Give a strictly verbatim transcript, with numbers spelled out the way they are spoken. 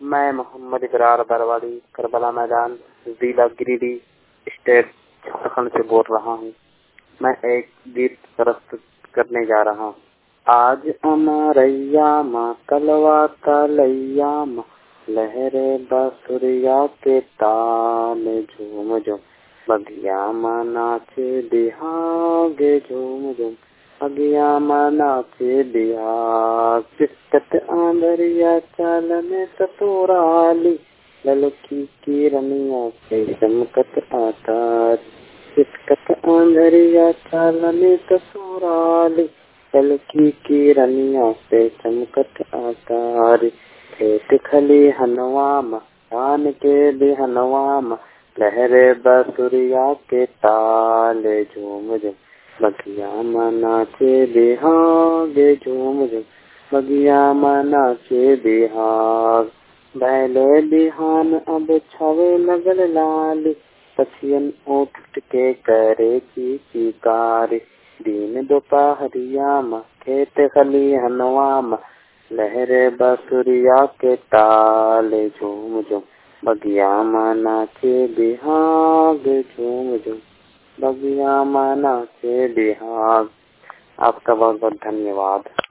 मैं मोहम्मद इकरार बरवाड़ी करबला मैदान जिला गिरिडीह स्टेट झारखंड से बोल रहा हूँ। मैं एक गीत प्रस्तुत करने जा रहा हूँ। आज अमरैया माँ कलवा तलैया माँ लहरे बांसुरिया के ताल झूम झूम बगिया माँ नाचे बिहागे झूम झूम बगिया माँ नाचे बिहाग चितकत आंधरिया चाल में सतुराली ललकी की रमिया से चमकत आतार चितकत आंधरिया चाल में सतुराली ललकी की रमिया से चमकत आतार खेत खली हनवाम धान के बिहनवाम लहरे बांसुरिया के ताल झूम झूम बगिया माँ नाचे बिहागे झूम झूम बगिया माँ नाचे बिहाग बैले बिहान अब छवे लगल लाली पछियन उठ के करे की चिकारी दिन दोपहरिया माँ खेत खली हनवा माँ लहरे बांसुरिया के ताल झूम झूम बगिया माँ नाचे बिहागे झूम झूम बगिया माँ नाचे बिहाग। आपका बहुत बहुत धन्यवाद।